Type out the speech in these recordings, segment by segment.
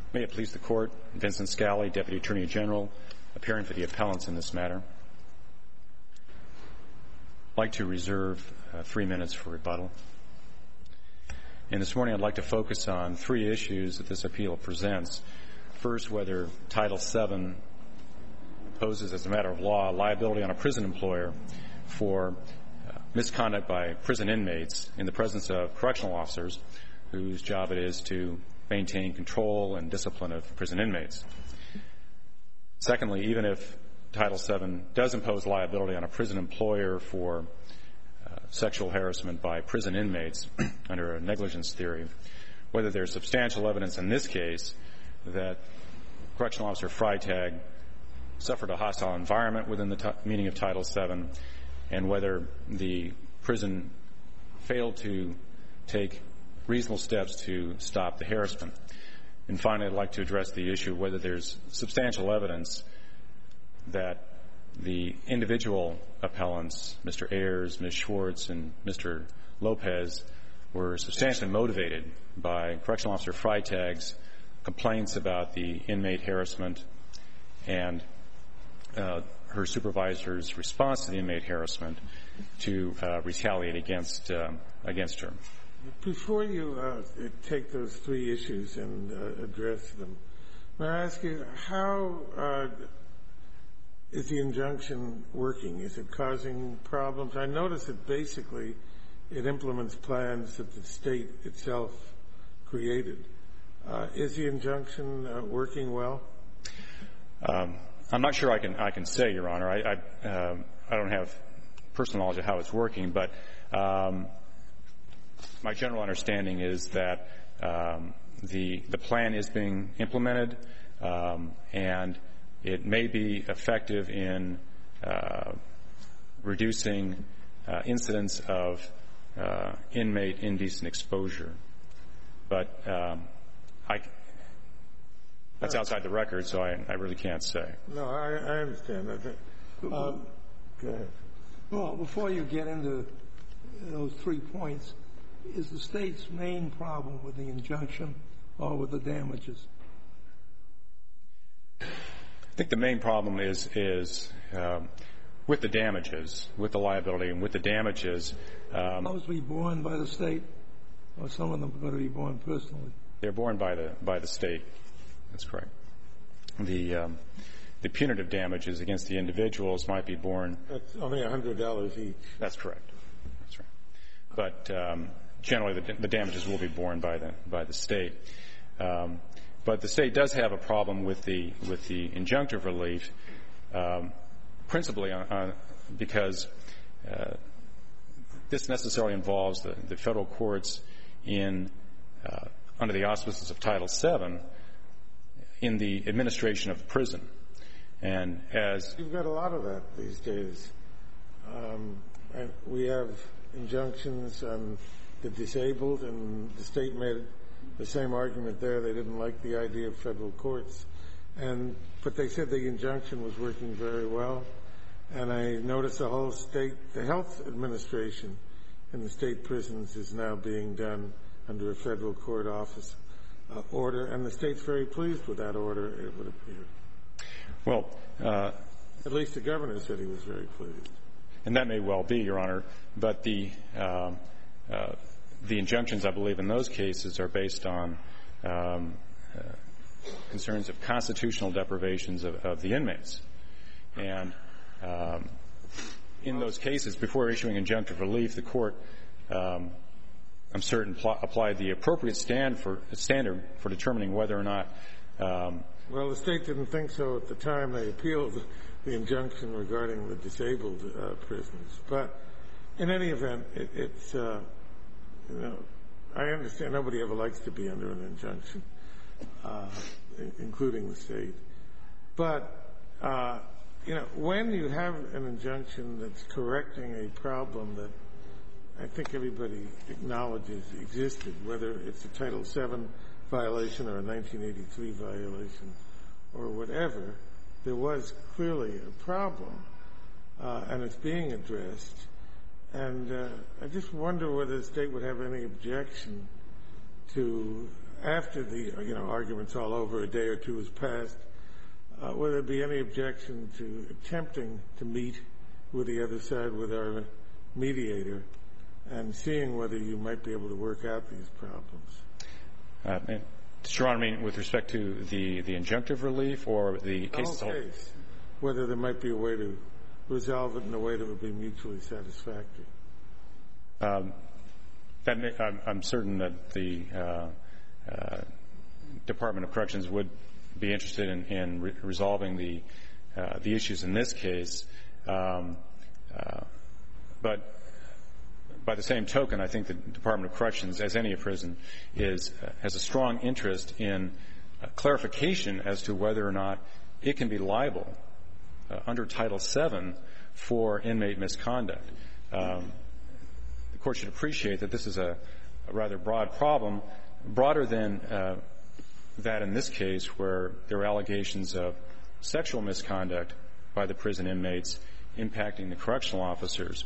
May it please the Court, Vincent Scali, Deputy Attorney General, appearing for the appellants in this matter. I'd like to reserve 3 minutes for rebuttal. And this morning I'd like to focus on 3 issues that this appeal presents. First, whether Title VII imposes as a matter of law liability on a prison employer for misconduct by prison inmates in the presence of correctional officers whose job it is to maintain control and discipline of prison inmates. Secondly, even if Title VII does impose liability on a prison employer for sexual harassment by prison inmates under a negligence theory, whether there's substantial evidence in this case that Correctional Officer Freitag suffered a hostile environment within the meaning of Title VII, and whether the prison failed to take reasonable steps to stop the harassment. And finally, I'd like to address the issue of whether there's substantial evidence that the individual appellants, Mr. Ayers, Ms. Schwartz, and Mr. Lopez, were substantially motivated by Correctional Officer Freitag's complaints about the inmate harassment and her supervisor's response to the inmate harassment to retaliate against her. Before you take those 3 issues and address them, may I ask you, how is the injunction working? Is it causing problems? I notice that basically it implements plans that the state itself created. Is the injunction working well? I'm not sure I can say, Your Honor. I don't have personal knowledge of how it's working, but my general understanding is that the plan is being implemented, and it may be effective in reducing incidents of inmate indecent exposure. But that's outside the record, so I really can't say. No, I understand that. Go ahead. Well, before you get into those 3 points, is the state's main problem with the injunction or with the damages? I think the main problem is with the damages, with the liability, and with the damages. Supposed to be borne by the state, or some of them are going to be borne personally? They're borne by the state. That's correct. The punitive damages against the individuals might be borne. That's only $100 each. That's correct. That's right. But generally, the damages will be borne by the state. But the state does have a problem with the injunctive relief, principally because this necessarily involves the federal courts under the auspices of Title VII in the administration of the prison. And as you've got a lot of that these days. We have injunctions on the disabled, and the state made the same argument there. They didn't like the idea of federal courts, but they said the injunction was working very well. And I noticed the whole state, the health administration in the state prisons is now being done under a federal court office order, and the state's very pleased with that order, it would appear. Well, at least the governor said he was very pleased. And that may well be, Your Honor, but the injunctions, I believe, in those cases are based on concerns of constitutional deprivations of the inmates. And in those cases, before issuing injunctive relief, the court, I'm certain, applied the appropriate standard for determining whether or not. Well, the state didn't think so at the time they appealed the injunction regarding the disabled prisoners. But in any event, it's I understand nobody ever likes to be under an injunction, including the state. But when you have an injunction that's correcting a problem that I think everybody acknowledges existed, whether it's a Title VII violation or a 1983 violation or whatever, there was clearly a problem, and it's being addressed. And I just wonder whether the state would have any objection to after the argument's all over, a day or two has passed, would there be any objection to attempting to meet with the other side, with our mediator, and seeing whether you might be able to work out these problems? Your Honor, I mean, with respect to the injunctive relief or the case as a whole? Whether there might be a way to resolve it in a way that would be mutually satisfactory. I'm certain that the Department of Corrections would be interested in resolving the issues in this case. But by the same token, I think the Department of Corrections, as any prison, has a strong interest in clarification as to whether or not it can be liable under Title VII for inmate misconduct. The Court should appreciate that this is a rather broad problem, broader than that in this case, where there are allegations of sexual misconduct by the prison inmates impacting the correctional officers.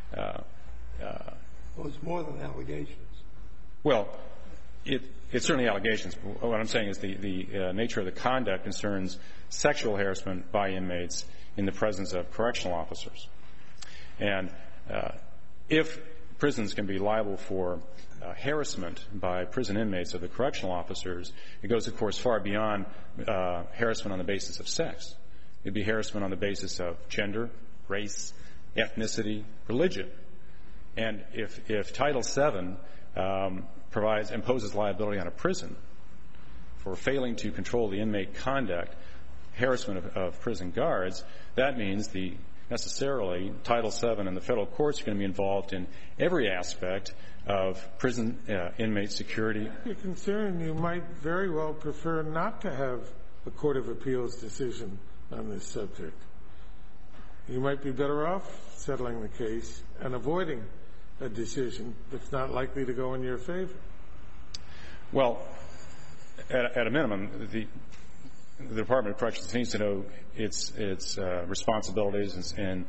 Well, it's more than allegations. Well, it's certainly allegations. What I'm saying is the nature of the conduct concerns sexual harassment by inmates in the presence of correctional officers. And if prisons can be liable for harassment by prison inmates of the correctional officers, it goes, of course, far beyond harassment on the basis of sex. It would be harassment on the basis of gender, race, ethnicity, religion. And if Title VII imposes liability on a prison for failing to control the inmate conduct, harassment of prison guards, that means necessarily Title VII and the federal courts are going to be involved in every aspect of prison inmate security. You're concerned you might very well prefer not to have a court of appeals decision on this subject. You might be better off settling the case and avoiding a decision that's not likely to go in your favor. Well, at a minimum, the Department of Corrections needs to know its responsibilities and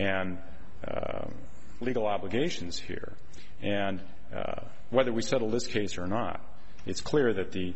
legal obligations here. And whether we settle this case or not, it's clear that the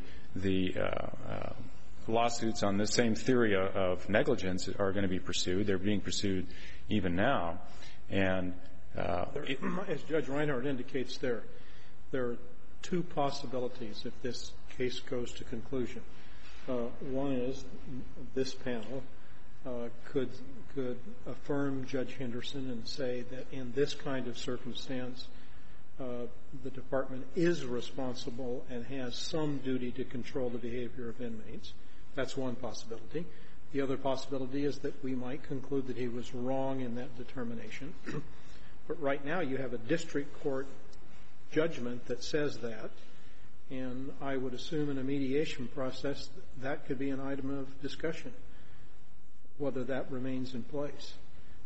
lawsuits on this same theory of negligence are going to be pursued. They're being pursued even now. And as Judge Reinhardt indicates, there are two possibilities if this case goes to conclusion. One is this panel could affirm Judge Henderson and say that in this kind of circumstance, the department is responsible and has some duty to control the behavior of inmates. That's one possibility. The other possibility is that we might conclude that he was wrong in that determination. But right now you have a district court judgment that says that, and I would assume in a mediation process that could be an item of discussion, whether that remains in place.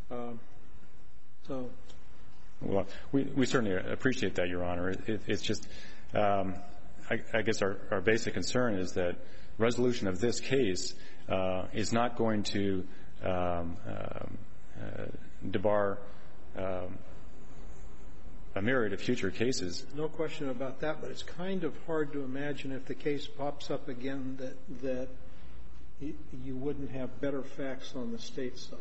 Well, we certainly appreciate that, Your Honor. It's just, I guess our basic concern is that resolution of this case is not going to debar a myriad of future cases. No question about that, but it's kind of hard to imagine if the case pops up again that you wouldn't have better facts on the state side.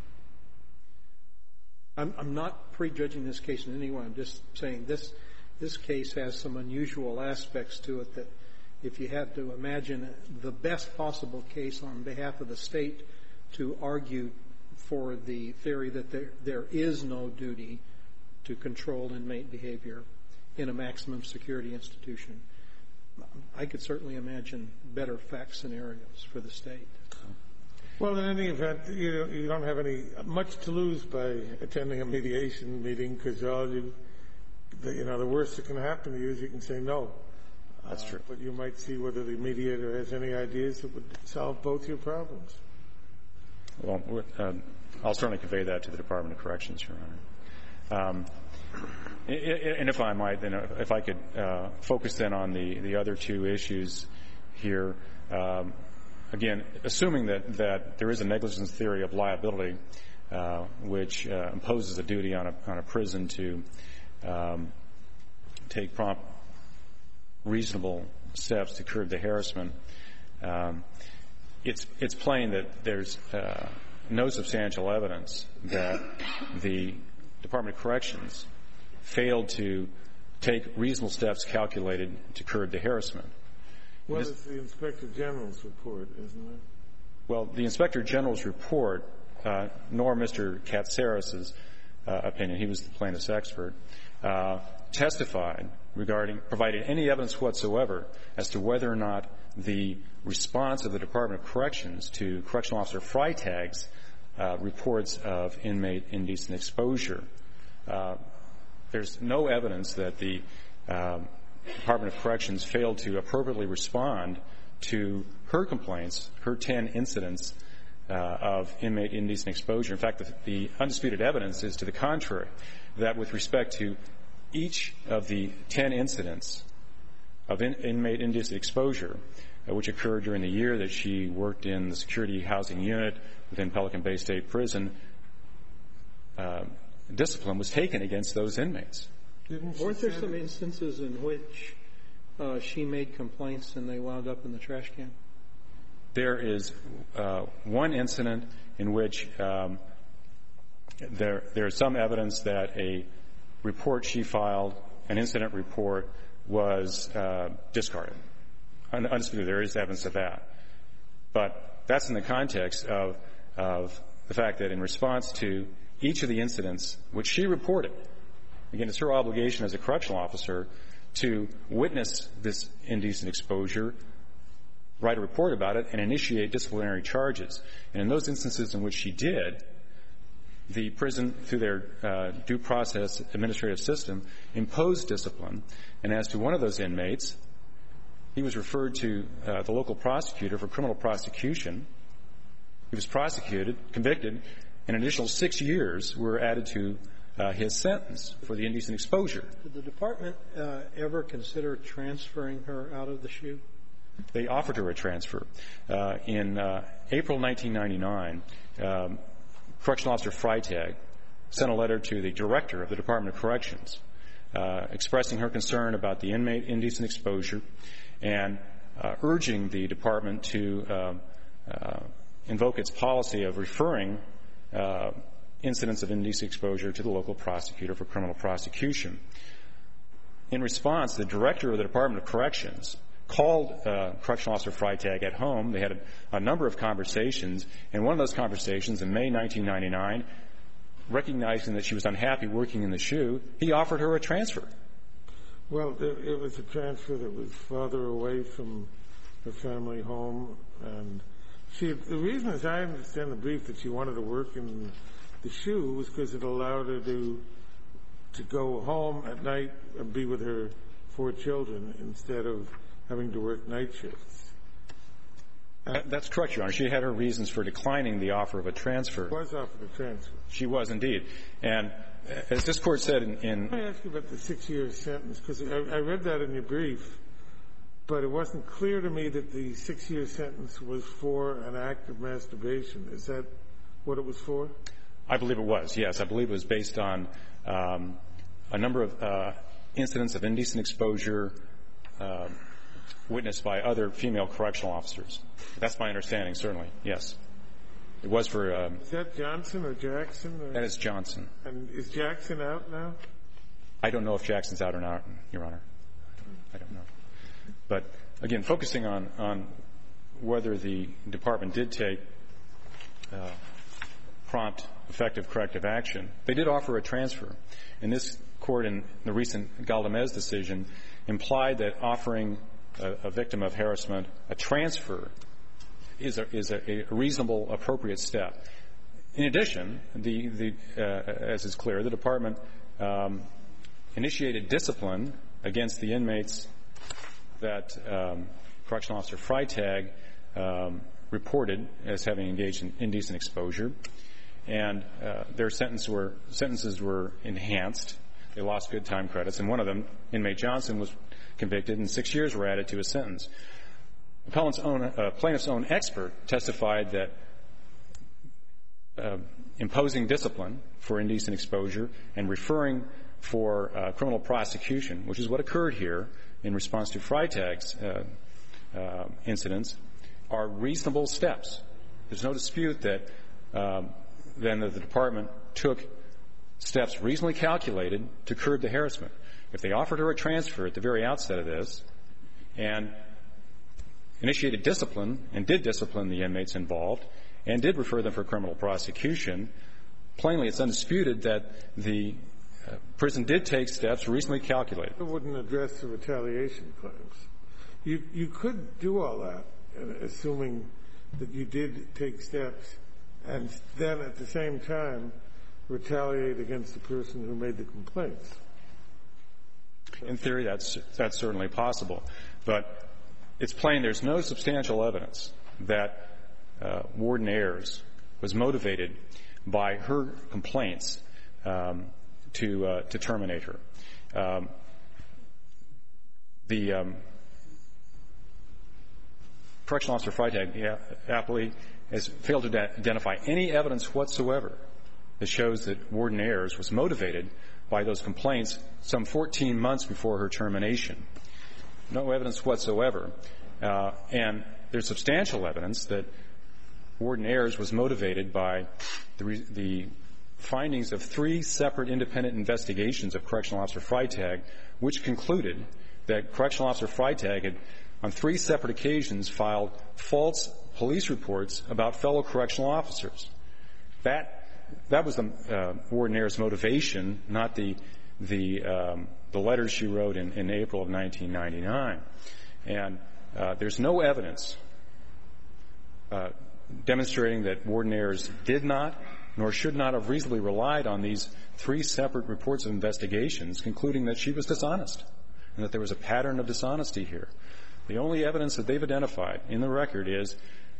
I'm not prejudging this case in any way. I'm just saying this case has some unusual aspects to it that if you had to imagine the best possible case on behalf of the state to argue for the theory that there is no duty to control inmate behavior in a maximum security institution, I could certainly imagine better fact scenarios for the state. Well, in any event, you don't have much to lose by attending a mediation meeting, because the worst that can happen to you is you can say no. That's true. But you might see whether the mediator has any ideas that would solve both your problems. Well, I'll certainly convey that to the Department of Corrections, Your Honor. And if I might, then if I could focus then on the other two issues here. Again, assuming that there is a negligence theory of liability, which imposes a duty on a prison to take prompt, reasonable steps to curb the harassment, it's plain that there's no substantial evidence that the Department of Corrections failed to take reasonable steps calculated to curb the harassment. Well, it's the Inspector General's report, isn't it? Well, the Inspector General's report, nor Mr. Katsaris's opinion, he was the plaintiff's expert, testified provided any evidence whatsoever as to whether or not the response of the Department of Corrections to Correctional Officer Freitag's reports of inmate indecent exposure. There's no evidence that the Department of Corrections failed to appropriately respond to her complaints, her 10 incidents of inmate indecent exposure. In fact, the undisputed evidence is to the contrary, that with respect to each of the 10 incidents of inmate indecent exposure, which occurred during the year that she worked in the security housing unit within Pelican Bay State Prison, discipline was taken against those inmates. Weren't there some instances in which she made complaints and they wound up in the trash can? There is one incident in which there is some evidence that a report she filed, an incident report, was discarded. Undisputed, there is evidence of that. But that's in the context of the fact that in response to each of the incidents which she reported, again, it's her obligation as a correctional officer to witness this indecent exposure, write a report about it, and initiate disciplinary charges. And in those instances in which she did, the prison, through their due process administrative system, imposed discipline. And as to one of those inmates, he was referred to the local prosecutor for criminal prosecution. He was prosecuted, convicted, and an additional 6 years were added to his sentence for the indecent exposure. Did the department ever consider transferring her out of the SHU? They offered her a transfer. In April 1999, Correctional Officer Freitag sent a letter to the director of the Department of Corrections expressing her concern about the inmate indecent exposure and urging the department to invoke its policy of referring incidents of indecent exposure to the local prosecutor for criminal prosecution. In response, the director of the Department of Corrections called Correctional Officer Freitag at home. They had a number of conversations. In one of those conversations in May 1999, recognizing that she was unhappy working in the SHU, he offered her a transfer. Well, it was a transfer that was farther away from her family home. And the reason, as I understand the brief, that she wanted to work in the SHU was because it allowed her to go home at night and be with her 4 children instead of having to work night shifts. That's correct, Your Honor. She had her reasons for declining the offer of a transfer. She was offered a transfer. She was, indeed. And as this Court said in Let me ask you about the 6-year sentence, because I read that in your brief, but it wasn't clear to me that the 6-year sentence was for an act of masturbation. Is that what it was for? I believe it was, yes. I believe it was based on a number of incidents of indecent exposure witnessed by other female correctional officers. That's my understanding, certainly, yes. It was for Is that Johnson or Jackson? That is Johnson. And is Jackson out now? I don't know if Jackson's out or not, Your Honor. I don't know. But, again, focusing on whether the department did take prompt, effective corrective action, they did offer a transfer. And this Court, in the recent Galdamez decision, implied that offering a victim of harassment a transfer is a reasonable, appropriate step. In addition, as is clear, the department initiated discipline against the inmates that Correctional Officer Freitag reported as having engaged in indecent exposure, and their sentences were enhanced. They lost good time credits, and one of them, inmate Johnson, was convicted, and 6 years were added to his sentence. The plaintiff's own expert testified that imposing discipline for indecent exposure and referring for criminal prosecution, which is what occurred here, in response to Freitag's incidents are reasonable steps. There's no dispute that then the department took steps reasonably calculated to curb the harassment. If they offered her a transfer at the very outset of this and initiated discipline and did discipline the inmates involved and did refer them for criminal prosecution, plainly it's undisputed that the prison did take steps reasonably calculated. It wouldn't address the retaliation claims. You could do all that, assuming that you did take steps and then at the same time retaliate against the person who made the complaints. In theory, that's certainly possible. But it's plain there's no substantial evidence that Warden Ayers was motivated by her complaints to terminate her. The Correctional Officer Freitag aptly has failed to identify any evidence whatsoever that shows that Warden Ayers was motivated by those complaints some 14 months before her termination. No evidence whatsoever. And there's substantial evidence that Warden Ayers was motivated by the findings of 3 separate independent investigations of Correctional Officer Freitag, which concluded that Correctional Officer Freitag had, on 3 separate occasions, filed false police reports about fellow correctional officers. That was the Warden Ayers' motivation, not the letters she wrote in April of 1999. And there's no evidence demonstrating that Warden Ayers did not nor should not have reasonably relied on these 3 separate reports of investigations, concluding that she was dishonest and that there was a pattern of dishonesty here. The only evidence that they've identified in the record is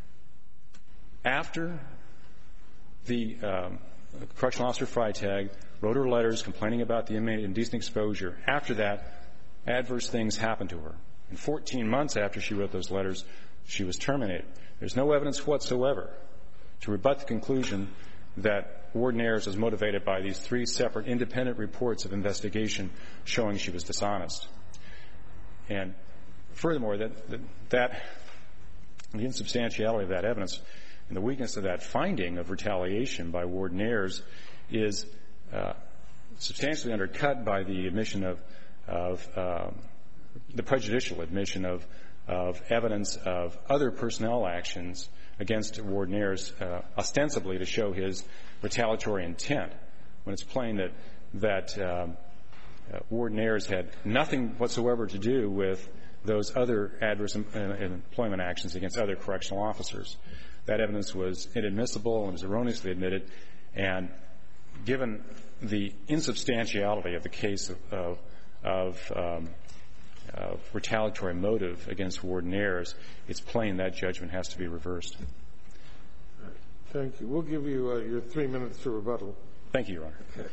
after the Correctional Officer Freitag wrote her letters complaining about the inmate indecent exposure, after that, adverse things happened to her. And 14 months after she wrote those letters, she was terminated. There's no evidence whatsoever to rebut the conclusion that Warden Ayers was motivated by these 3 separate independent reports of investigation showing she was dishonest. And furthermore, the insubstantiality of that evidence and the weakness of that finding of retaliation by Warden Ayers is substantially undercut by the admission of the prejudicial admission of evidence of other personnel actions against Warden Ayers, ostensibly to show his retaliatory intent, when it's plain that Warden Ayers had nothing whatsoever to do with those other adverse employment actions against other correctional officers. That evidence was inadmissible and was erroneously admitted, and given the insubstantiality of the case of retaliatory motive against Warden Ayers, it's plain that judgment has to be reversed. Thank you. We'll give you your 3 minutes to rebuttal. Thank you, Your Honor. Okay.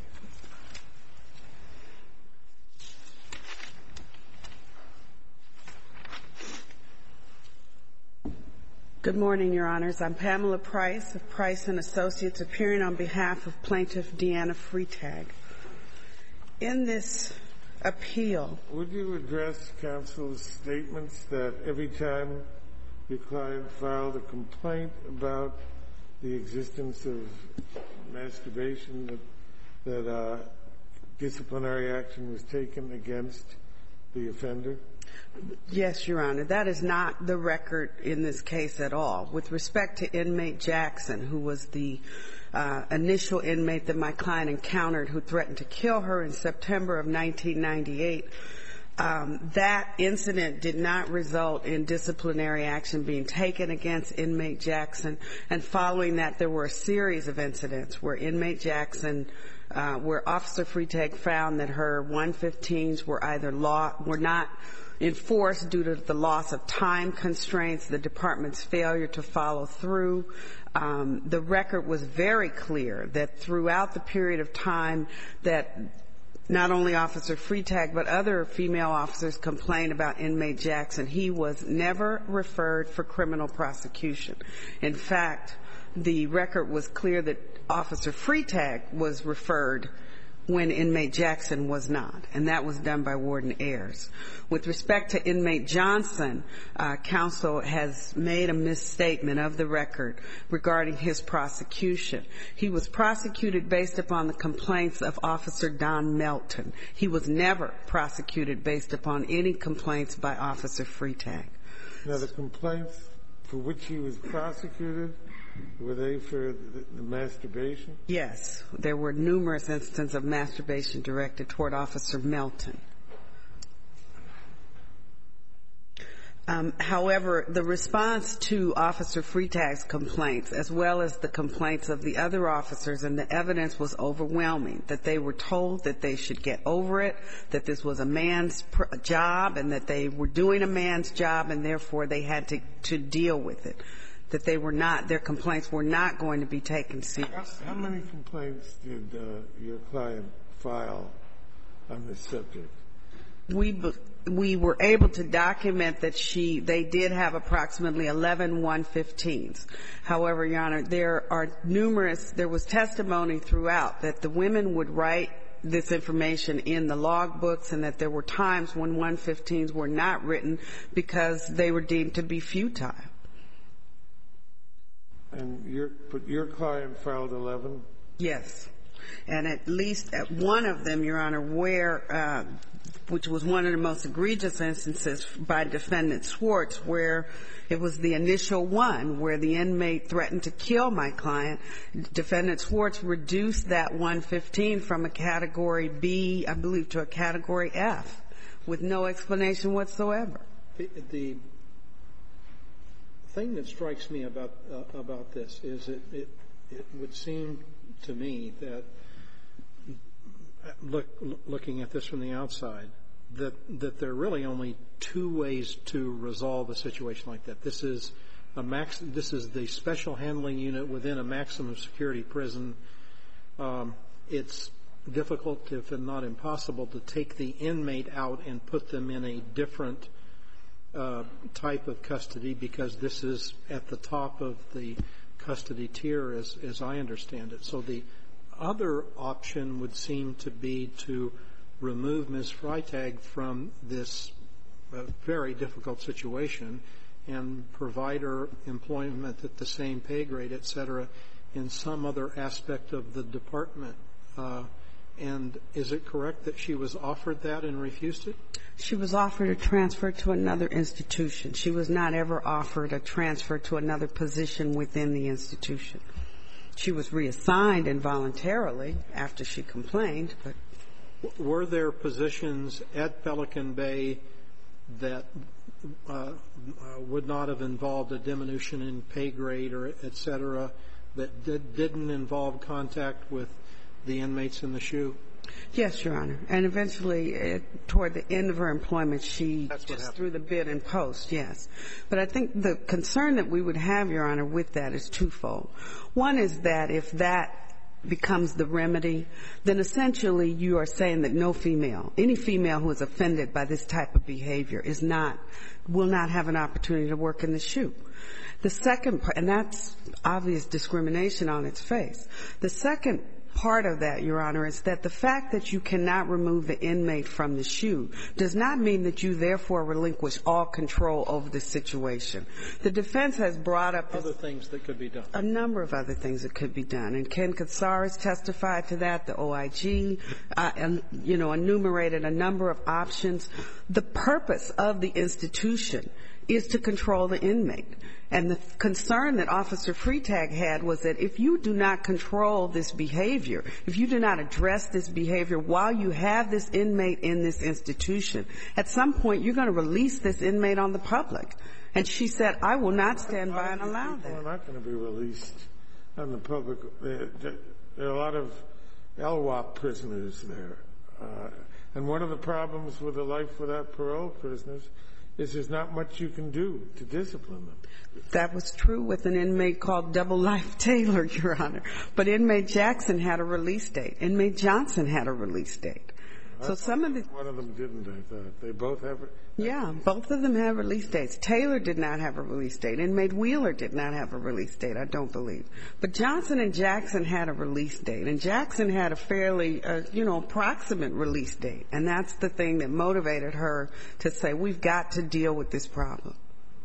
Good morning, Your Honors. I'm Pamela Price of Price & Associates, appearing on behalf of Plaintiff Deanna Freitag. In this appeal, would you address counsel's statements that every time your client filed a complaint about the existence of masturbation, that disciplinary action was taken against the offender? Yes, Your Honor. That is not the record in this case at all. With respect to inmate Jackson, who was the initial inmate that my client encountered who threatened to kill her in September of 1998, that incident did not result in disciplinary action being taken against inmate Jackson. And following that, there were a series of incidents where inmate Jackson, where Officer Freitag found that her 115s were either were not enforced due to the loss of time constraints, the department's failure to follow through. The record was very clear that throughout the period of time that not only Officer Freitag but other female officers complained about inmate Jackson, he was never referred for criminal prosecution. In fact, the record was clear that Officer Freitag was referred when inmate Jackson was not, and that was done by Warden Ayers. With respect to inmate Johnson, counsel has made a misstatement of the record regarding his prosecution. He was prosecuted based upon the complaints of Officer Don Melton. He was never prosecuted based upon any complaints by Officer Freitag. Now, the complaints for which he was prosecuted, were they for the masturbation? Yes. There were numerous instances of masturbation directed toward Officer Melton. However, the response to Officer Freitag's complaints, as well as the complaints of the other officers, and the evidence was overwhelming, that they were told that they should get over it, that this was a man's job, and that they were doing a man's job, and therefore they had to deal with it, that they were not, their complaints were not going to be taken seriously. How many complaints did your client file on this subject? We were able to document that they did have approximately 11 115s. However, Your Honor, there was testimony throughout that the women would write this information in the log books, and that there were times when 115s were not written because they were deemed to be futile. And your client filed 11? Yes. And at least at one of them, Your Honor, where which was one of the most egregious instances by Defendant Swartz, where it was the initial one where the inmate threatened to kill my client. Defendant Swartz reduced that 115 from a Category B, I believe, to a Category F, with no explanation whatsoever. The thing that strikes me about this is it would seem to me that, looking at this from the outside, that there are really only two ways to resolve a situation like that. This is the special handling unit within a maximum security prison. It's difficult, if not impossible, to take the inmate out and put them in a different type of custody, because this is at the top of the custody tier, as I understand it. So the other option would seem to be to remove Ms. Freitag from this very difficult situation and provide her employment at the same pay grade, et cetera, in some other aspect of the department. And is it correct that she was offered that and refused it? She was offered a transfer to another institution. She was not ever offered a transfer to another position within the institution. She was reassigned involuntarily after she complained. But were there positions at Pelican Bay that would not have involved a diminution in pay grade or et cetera, that didn't involve contact with the inmates in the SHU? Yes, Your Honor. And eventually, toward the end of her employment, she just threw the bid in post, yes. But I think the concern that we would have, Your Honor, with that is twofold. One is that if that becomes the remedy, then essentially you are saying that no female, any female who is offended by this type of behavior will not have an opportunity to work in the SHU. The second part, and that's obvious discrimination on its face. The second part of that, Your Honor, is that the fact that you cannot remove the inmate from the SHU does not mean that you therefore relinquish all control over the situation. The defense has brought up other things that could be done. A number of other things that could be done. And Ken Katsaris testified to that, the OIG, enumerated a number of options. The purpose of the institution is to control the inmate. And the concern that Officer Freitag had was that if you do not control this behavior, if you do not address this behavior while you have this inmate in this institution, at some point you're going to release this inmate on the public. And she said, I will not stand by and allow that. People are not going to be released on the public. There are a lot of LWOP prisoners there. And one of the problems with the life without parole prisoners is there's not much you can do to discipline them. That was true with an inmate called Double Life Taylor, Your Honor. But inmate Jackson had a release date. Inmate Johnson had a release date. So some of the... One of them didn't, I thought. They both have... Yeah, both of them have release dates. Taylor did not have a release date. Inmate Wheeler did not have a release date, I don't believe. But Johnson and Jackson had a release date. And Jackson had a fairly, approximate release date. And that's the thing that motivated her to say, we've got to deal with this problem.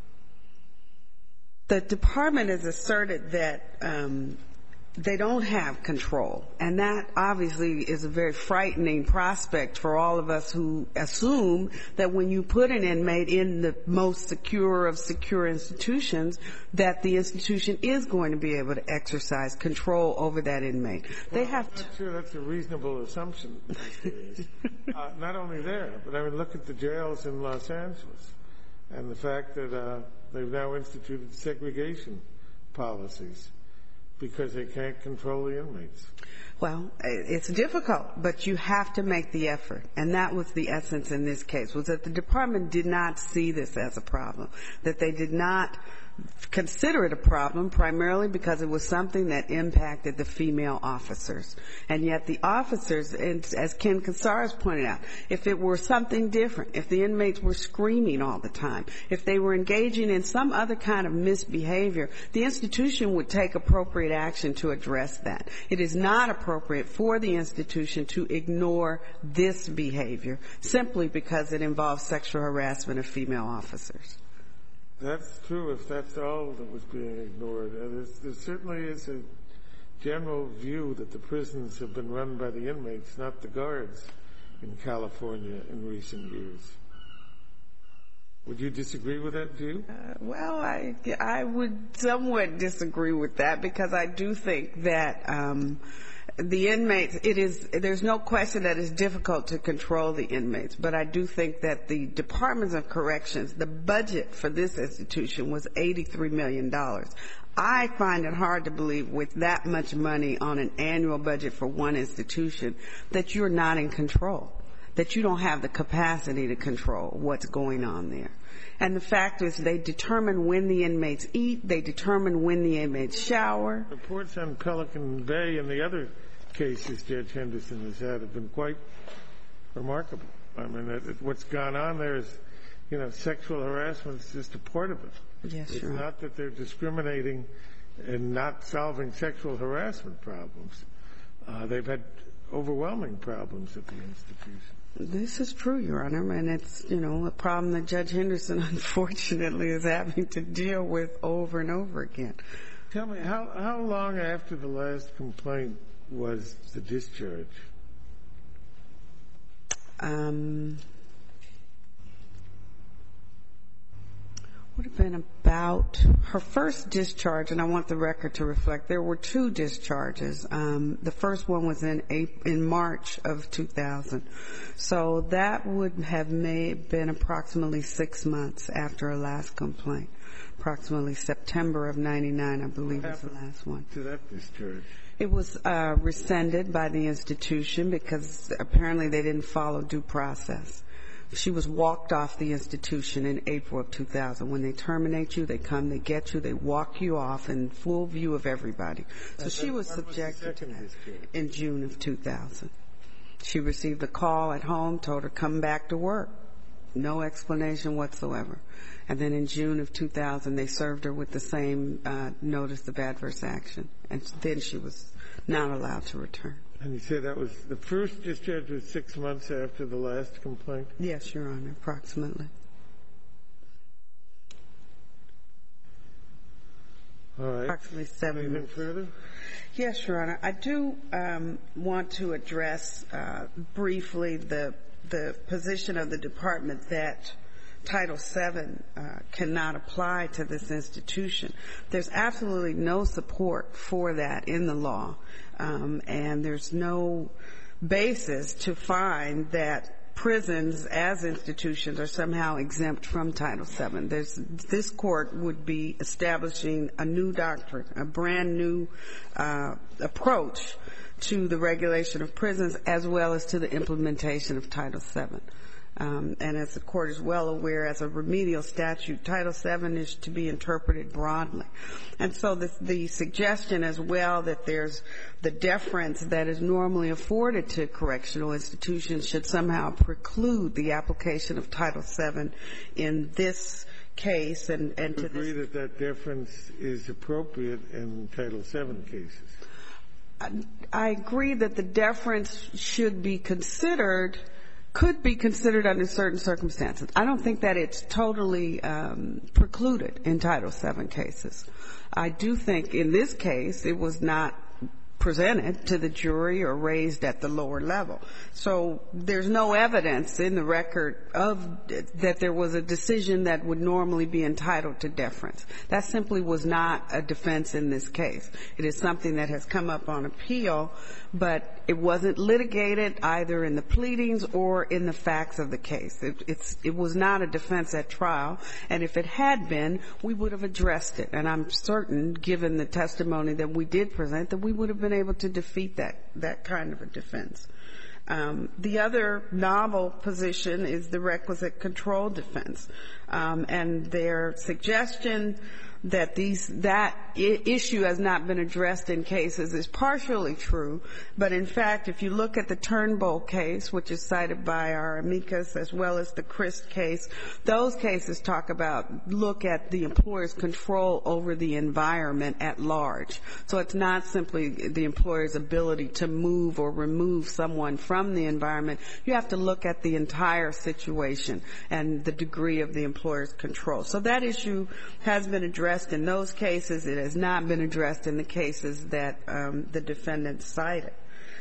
The department has asserted that they don't have control. And that obviously is a very frightening prospect for all of us who assume that when you put an inmate in the most secure of secure institutions, that the institution is going to be able to exercise control over that inmate. They have to... I'm not sure that's a reasonable assumption these days. Not only there, but I mean, look at the jails in Los Angeles and the fact that they've now instituted segregation policies because they can't control the inmates. Well, it's difficult, but you have to make the effort. And that was the essence in this case, was that the department did not see this as a problem, that they did not consider it a problem primarily because it was something that impacted the female officers. And yet the officers, as Ken Casares pointed out, if it were something different, if the inmates were screaming all the time, if they were engaging in some other kind of misbehavior, the institution would take appropriate action to address that. It is not appropriate for the institution to ignore this behavior simply because it involves sexual harassment of female officers. That's true if that's all that was being ignored. There certainly is a general view that the prisons have been run by the inmates, not the guards, in California in recent years. Would you disagree with that view? Well, I would somewhat disagree with that because I do think that the inmates, there's no question that it's difficult to control the inmates, but I do think that the Departments of Corrections, the budget for this institution was $83 million. I find it hard to believe with that much money on an annual budget for one institution that you're not in control, that you don't have the capacity to control what's going on there. And the fact is they determine when the inmates eat, they determine when the inmates shower. Reports on Pelican Bay and the other cases Judge Henderson has had have been quite remarkable. I mean, what's gone on there is, sexual harassment is just a part of it. Yes, it's sure. not that they're discriminating and not solving sexual harassment problems. They've had overwhelming problems at the institution. This is true, Your Honor, and it's, a problem that Judge Henderson unfortunately is having to deal with over and over again. Tell me, how long after the last complaint was the discharge? Would have been about her first discharge, and I want the record to reflect there were two discharges. The first one was in March of 2000, so that would have been approximately 6 months after her last complaint. Approximately September of '99, I believe, was the last one. To that discharge? It was rescinded by the institution because apparently they didn't follow due process. She was walked off the institution in April of 2000. When they terminate you, they come, they get you, they walk you off in full view of everybody. So she was subjected to that in June of 2000. She received a call at home, told her come back to work. No explanation whatsoever. And then in June of 2000, they served her with the same notice of adverse action. And then she was not allowed to return. And you say that was the first discharge was 6 months after the last complaint? Yes, Your Honor, approximately. All right. Approximately 7 Anything months. further? Yes, Your Honor. I do want to address briefly the position of the department that Title VII cannot apply to this institution. There's absolutely no support for that in the law, and there's no basis to find that prisons as institutions are somehow exempt from Title VII. This court would be establishing a new doctrine, a brand new approach to the regulation of prisons as well as to the implementation of Title VII. And as the Court is well aware, as a remedial statute, Title VII is to be interpreted broadly. And so the suggestion as well that there's the deference that is normally afforded to correctional institutions should somehow preclude the application of Title VII in this case and to this. I agree that deference is appropriate in Title VII cases. I agree that the deference should be considered, could be considered under certain circumstances. I don't think that it's totally precluded in Title VII cases. I do think in this case it was not presented to the jury or raised at the lower level. So there's no evidence in the record that there was a decision that would normally be entitled to deference. That simply was not a defense in this case. It is something that has come up on appeal, but it wasn't litigated either in the pleadings or in the facts of the case. It was not a defense at trial, and if it had been, we would have addressed it. And I'm certain, given the testimony that we did present, that we would have been able to defeat that kind of a defense. The other novel position is the requisite control defense, and their suggestion that that issue has not been addressed in cases is partially true, but in fact, if you look at the Turnbull case, which is cited by our amicus, as well as the Christ case, those cases look at the employer's control over the environment at large. So it's not simply the employer's ability to move or remove someone from the environment. You have to look at the entire situation and the degree of the employer's control. So that issue has been addressed in those cases. It has not been addressed in the cases that the defendant cited.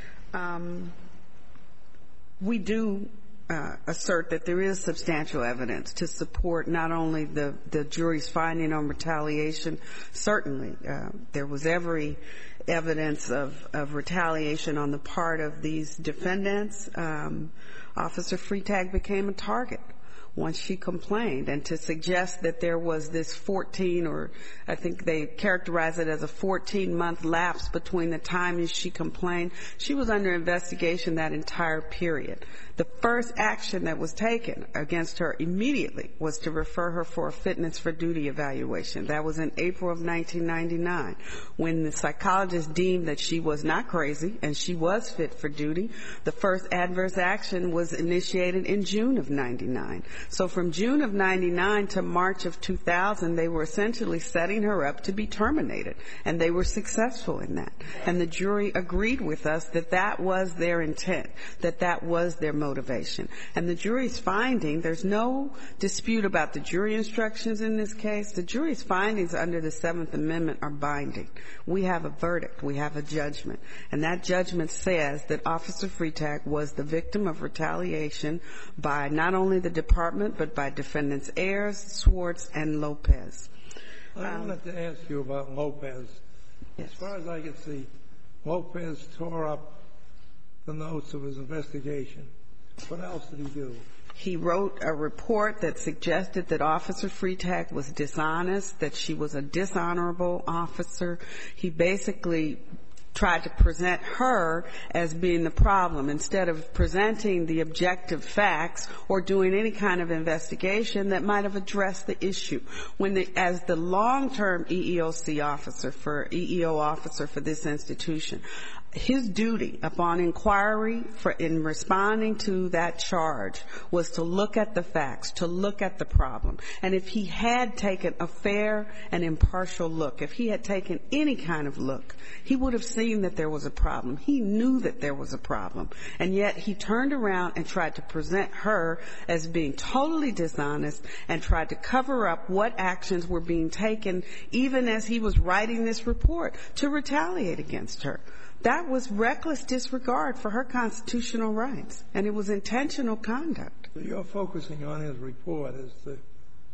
We do assert that there is substantial evidence to support not only the jury's finding on retaliation. Certainly, there was every evidence of retaliation on the part of these defendants. Officer Freitag became a target once she complained, and to suggest that there was this 14, or I think they characterize it as a 14-month lapse between the time she complained, she was under investigation that entire period. The first action that was taken against her immediately was to refer her for a fitness for duty evaluation. That was in April of 1999, when the psychologist deemed that she was not crazy and she was fit for duty. The first adverse action was initiated in June of 99. So from June of 99 to March of 2000, they were essentially setting her up to be terminated, and they were successful in that. And the jury agreed with us that that was their intent, that that was their motivation. And the jury's finding, there's no dispute about the jury instructions in this case. The jury's findings under the Seventh Amendment are binding. We have a verdict. We have a judgment. And that judgment says that Officer Freitag was the victim of retaliation by not only the department, but by defendants Ayers, Swartz, and Lopez. I wanted to ask you about Lopez. Yes. As far as I can see, Lopez tore up the notes of his investigation. What else did he do? He wrote a report that suggested that Officer Freitag was dishonest, that she was a dishonorable officer. He basically tried to present her as being the problem instead of presenting the objective facts or doing any kind of investigation that might have addressed the issue. As the long-term EEO officer for this institution, his duty upon inquiry in responding to that charge was to look at the facts, to look at the problem. And if he had taken a fair and impartial look, if he had taken any kind of look, he would have seen that there was a problem. He knew that there was a problem. And yet he turned around and tried to present her as being totally dishonest and tried to cover up what actions were being taken, even as he was writing this report, to retaliate against her. That was reckless disregard for her constitutional rights, and it was intentional conduct. So you're focusing on his report as the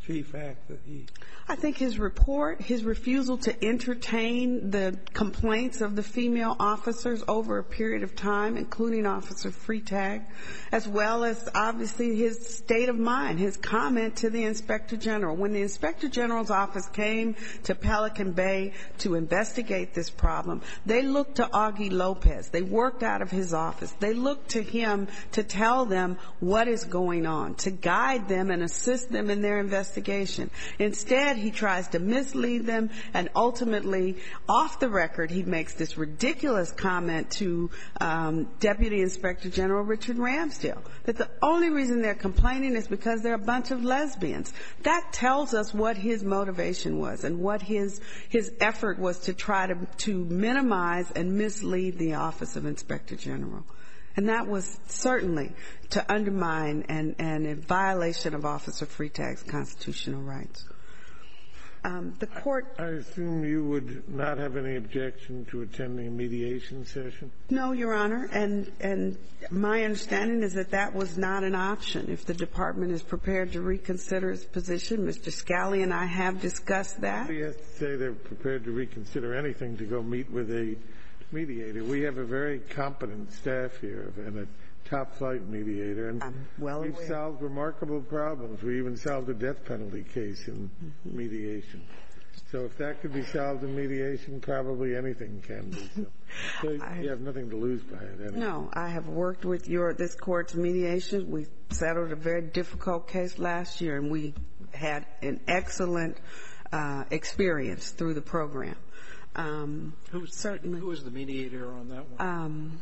chief act that he? I think his report, his refusal to entertain the complaints of the female officers over a period of time, including Officer Freitag, as well as obviously his state of mind, his comment to the Inspector General. When the Inspector General's office came to Pelican Bay to investigate this problem, they looked to Augie Lopez. They worked out of his office. They looked to him to tell them what is going on, to guide them and assist them in their investigation. Instead, he tries to mislead them, and ultimately, off the record, he makes this ridiculous comment to Deputy Inspector General Richard Ramsdale, that the only reason they're complaining is because they're a bunch of lesbians. That tells us what his motivation was and what his effort was to try to minimize and mislead the Office of Inspector General. And that was certainly to undermine and in violation of Officer Freitag's constitutional rights. The court... I assume you would not have any objection to attending a mediation session? No, Your Honor, and my understanding is that that was not an option. If the department is prepared to reconsider its position, Mr. Scali and I have discussed that. He has to say they're prepared to reconsider anything to go meet with a mediator. We have a very competent staff here and a top-flight mediator, and we've solved remarkable problems. We even solved a death penalty case in mediation. So if that could be solved in mediation, probably anything can be. So you have nothing to lose by it. Anyway. No, I have worked with this court's mediation. We settled a very difficult case last year, and we had an excellent experience through the program. Who was the mediator on that one?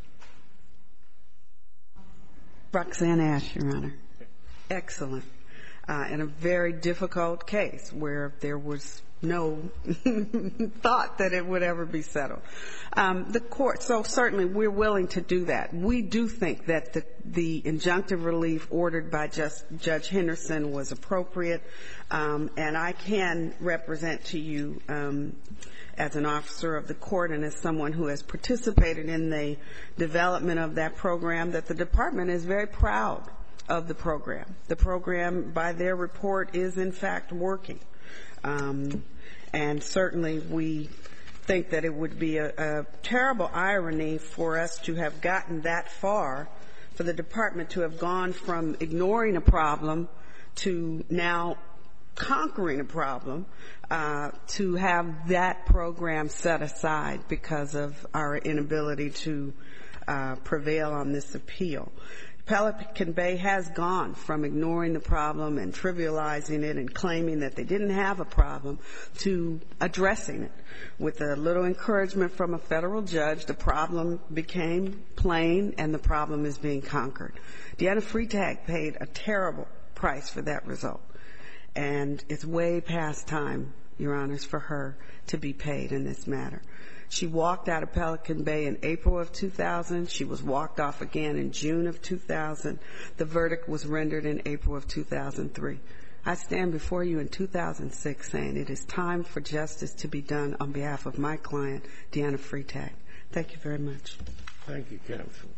Roxanne Ash, Your Honor. Excellent. In a very difficult case where there was no thought that it would ever be settled. The court, so certainly we're willing to do that. We do think that the injunctive relief ordered by Judge Henderson was appropriate, and I can represent to you as an officer of the court and as someone who has participated in the development of that program, that the department is very proud of the program. The program, by their report, is in fact working. And certainly we think that it would be a terrible irony for us to have gotten that far, for the department to have gone from ignoring a problem to now conquering a problem, to have that program set aside because of our inability to prevail on this appeal. Pelican Bay has gone from ignoring the problem and trivializing it and claiming that they didn't have a problem to addressing it. With a little encouragement from a federal judge, the problem became plain and the problem is being conquered. Deanna Freitag paid a terrible price for that result. And it's way past time, Your Honors, for her to be paid in this matter. She walked out of Pelican Bay in April of 2000. She was walked off again in June of 2000. The verdict was rendered in April of 2003. I stand before you in 2006 saying it is time for justice to be done on behalf of my client, Deanna Freitag. Thank you very much. Thank you, counsel.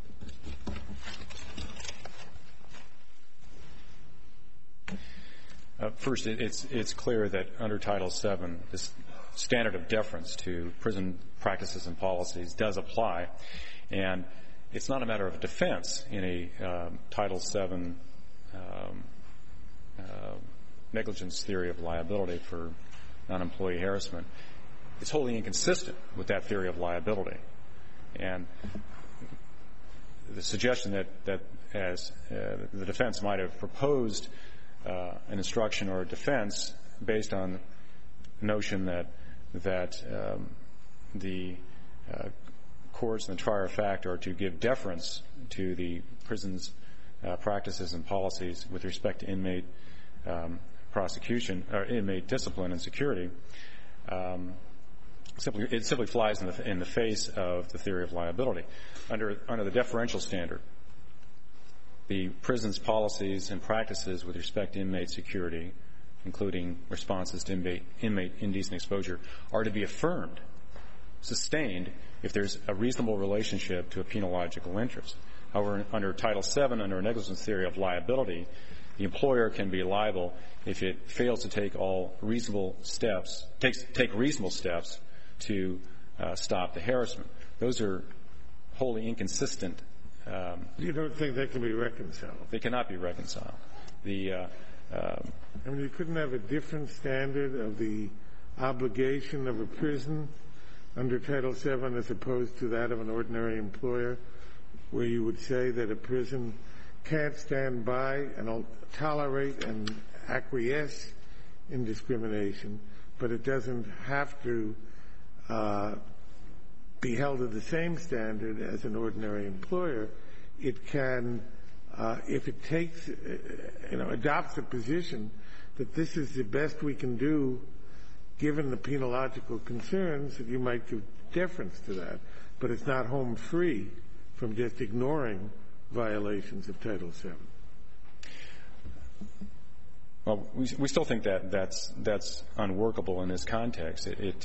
First, it's clear that under Title VII, this standard of deference to prison practices and policies does apply, and it's not a matter of defense in a Title VII negligence theory of liability for non-employee harassment. It's wholly inconsistent with that theory of liability. And the suggestion that as the defense might have proposed an instruction or a defense based on the notion that the courts and the trier of fact are to give deference to the prison's practices and policies with respect to inmate prosecution or inmate discipline and security, it simply flies in the face of the theory of liability. Under the deferential standard, the prison's policies and practices with respect to inmate security, including responses to inmate indecent exposure, are to be affirmed, sustained, if there's a reasonable relationship to a penological interest. However, under Title VII, under a negligence theory of liability, the employer can be liable if it fails to take all reasonable steps, take reasonable steps to stop the harassment. Those are wholly inconsistent. You don't think that can be reconciled? They cannot be reconciled. I mean, you couldn't have a different standard of the obligation of a prison under Title VII as opposed to that of an ordinary employer, where you would say that a prison can't stand by and tolerate and acquiesce in discrimination, but it doesn't have to be held to the same standard as an ordinary employer. It can, if it takes, adopts a position that this is the best we can do given the penological concerns, that you might give deference to that, but it's not home free from just ignoring violations of Title VII. Well, we still think that that's unworkable in this context.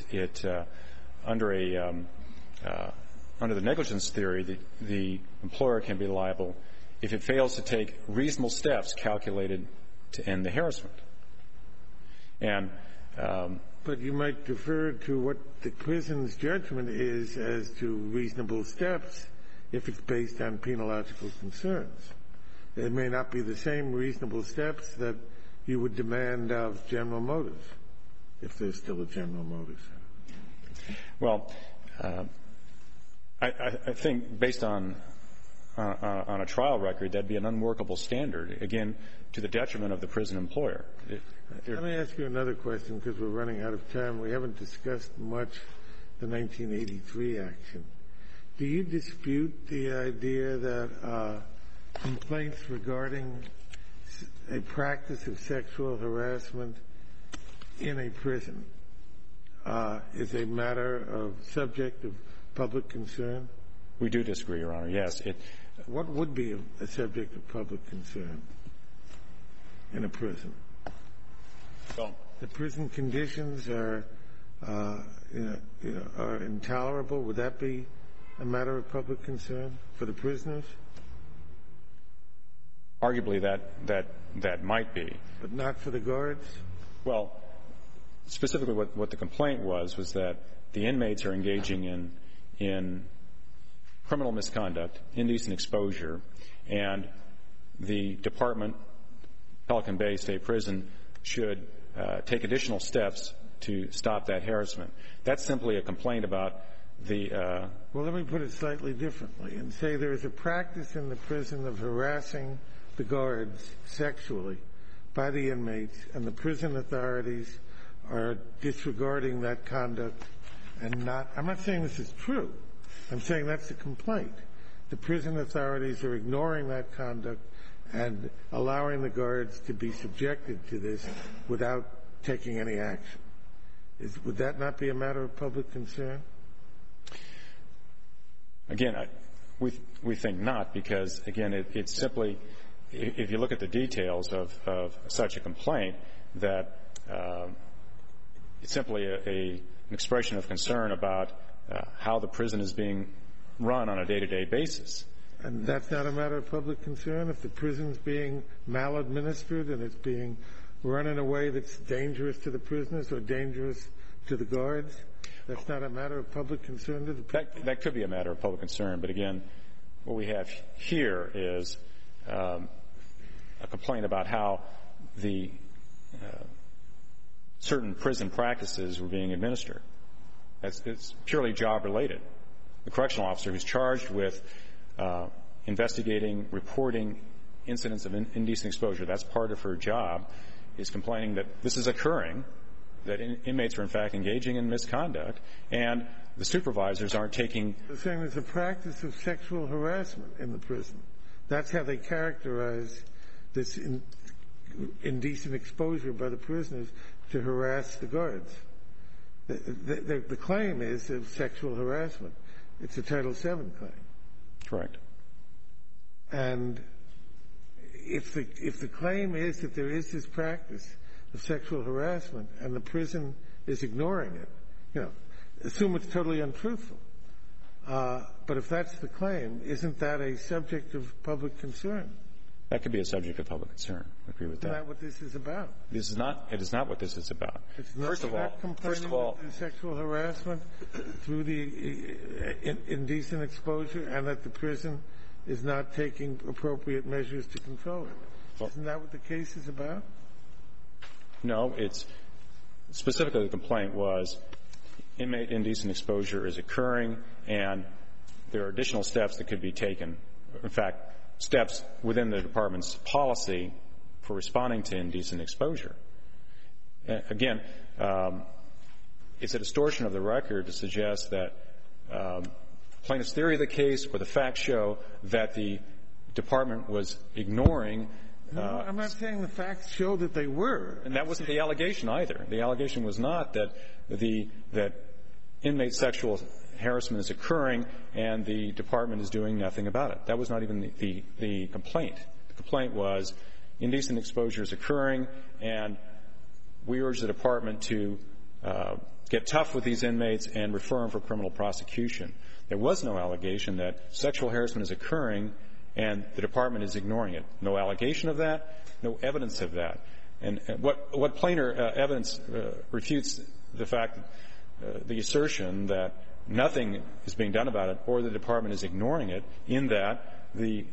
Under the negligence theory, the employer can be liable if it fails to take reasonable steps calculated to end the harassment. And but you might defer to what the prison's judgment is as to reasonable steps if it's based on penological concerns. It may not be the same reasonable steps that you would demand of General Motors, if there's still a General Motors. Well, I think based on a trial record, that'd be an unworkable standard, again, to the detriment of the prison employer. Let me ask you another question, because we're running out of time. We haven't discussed much the 1983 action. Do you dispute the idea that complaints regarding a practice of sexual harassment in a prison is a matter of subject of public concern? We do disagree, Your Honor, yes. What would be a subject of public concern in a prison? Well, the prison conditions are intolerable. Would that be a matter of public concern for the prisoners? Arguably, that might be. But not for the guards? Well, specifically what the complaint was that the inmates are engaging in criminal misconduct, indecent exposure, and the department, Pelican Bay State Prison, should take additional steps to stop that harassment. That's simply a complaint about the Well, let me put it slightly differently and say there is a practice in the prison of harassing the guards sexually by the inmates, and the prison authorities are disregarding that conduct and not — I'm not saying this is true. I'm saying that's the complaint. The prison authorities are ignoring that conduct and allowing the guards to be subjected to this without taking any action. Would that not be a matter of public concern? Again, we think not, because, again, it's simply, if you look at the details of such a complaint, that it's simply an expression of concern about how the prison is being run on a day-to-day basis. And that's not a matter of public concern? If the prison's being maladministered and it's being run in a way that's dangerous to the prisoners or dangerous to the guards, that's not a matter of public concern to the people? That could be a matter of public concern. But, again, what we have here is a complaint about how the certain prison practices were being administered. It's purely job-related. The correctional officer who's charged with investigating, reporting incidents of indecent exposure, that's part of her job, is complaining that this is occurring, that inmates are, in fact, engaging in misconduct, and the supervisors aren't taking — They're saying there's a practice of sexual harassment in the prison. That's how they characterize this indecent exposure by the prisoners to harass the guards. The claim is of sexual harassment. It's a Title VII claim. Correct. And if the claim is that there is this practice of sexual harassment and the prison is ignoring it, assume it's totally untruthful. But if that's the claim, isn't that a subject of public concern? That could be a subject of public concern. I agree with that. Isn't that what this is about? This is not. It is not what this is about. It's not First of all, sexual harassment through the indecent exposure, and that the prison is not taking appropriate measures to control it. Well, isn't that what the case is about? No, it's specifically the complaint was inmate indecent exposure is occurring, and there are additional steps that could be taken. In fact, steps within the department's policy for responding to indecent exposure. Again, it's a distortion of the record to suggest that plaintiff's theory of the case or the facts show that the department was ignoring. No, I'm not saying the facts show that they were. And that wasn't the allegation either. The allegation was not that that inmate sexual harassment is occurring and the department is doing nothing about it. That was not even the complaint. The complaint was indecent exposure is occurring, and we urge the department to get tough with these inmates and refer them for criminal prosecution. There was no allegation that sexual harassment is occurring and the department is ignoring it. No allegation of that, no evidence of that. And what plainer evidence refutes the fact, the assertion that nothing is being done about it or the department is ignoring it, in that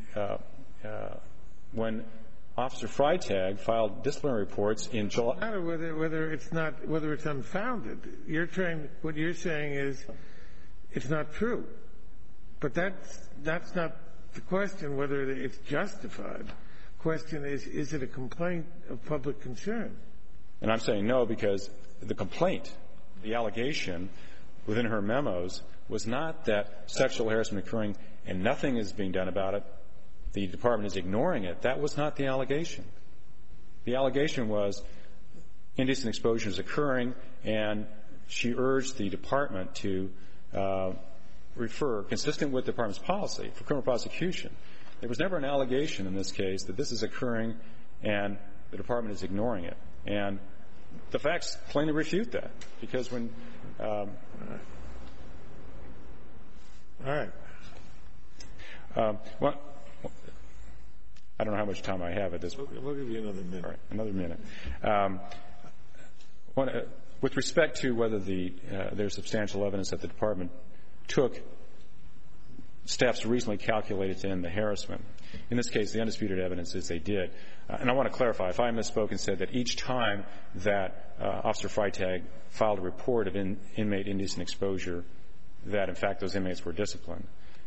when Officer Freitag filed disciplinary reports in July. No matter whether it's unfounded. What you're saying is it's not true. But that's not the question, whether it's justified. The question is it a complaint of public concern? And I'm saying no, because the complaint, the allegation within her memos was not that sexual harassment occurring and nothing is being done about it. The department is ignoring it. That was not the allegation. The allegation was indecent exposure is occurring, and she urged the department to refer, consistent with the department's policy, for criminal prosecution. There was never an allegation in this case that this is occurring and the department is ignoring it. And the facts plainly refute that, because when All right. Well, I don't know how much time I have at this point. We'll give you another minute. All right, another minute. With respect to whether there's substantial evidence that the department took steps reasonably calculated to end the harassment, in this case, the undisputed evidence is they did. And I want to clarify, if I misspoke and said that each time that Officer Freitag filed a report of inmate indecent exposure, that, in fact, those inmates were disciplined.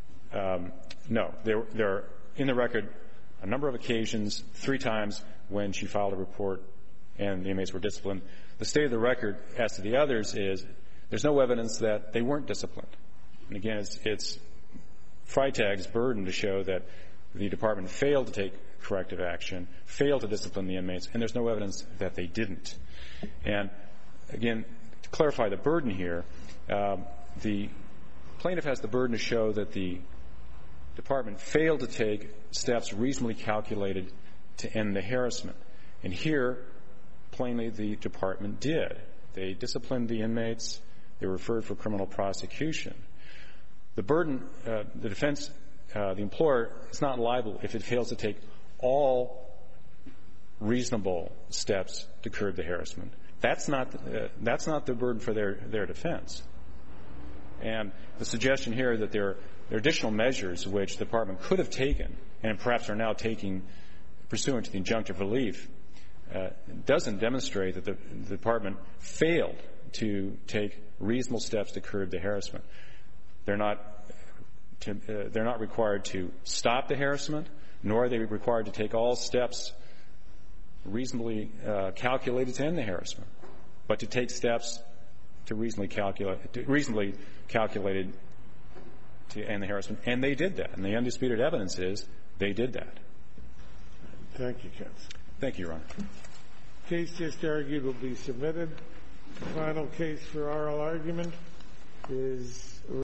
No. There are, in the record, a number of occasions, 3 times when she filed a report and the inmates were disciplined. The state of the record as to the others is there's no evidence that they weren't disciplined. And, again, it's Freitag's burden to show that the department failed to take corrective action, failed to discipline the inmates, and there's no evidence that they didn't. And, again, to clarify the burden here, the plaintiff has the burden to show that the department failed to take steps reasonably calculated to end the harassment. And here, plainly, the department did. They disciplined the inmates. They were referred for criminal prosecution. The burden, the defense, the employer is not liable if it fails to take all reasonable steps to curb the harassment. That's not the burden for their defense. And the suggestion here that there are additional measures which the department could have taken and perhaps are now taking pursuant to the injunctive relief doesn't demonstrate that the department failed to take reasonable steps to curb the harassment. They're not required to stop the harassment, nor are they required to take all steps reasonably calculated to end the harassment, but to take steps to reasonably calculated to end the harassment. And they did that. And the undisputed evidence is they did that. Thank you, counsel. Thank you, Your Honor. The case just argued will be submitted. The final case for oral argument is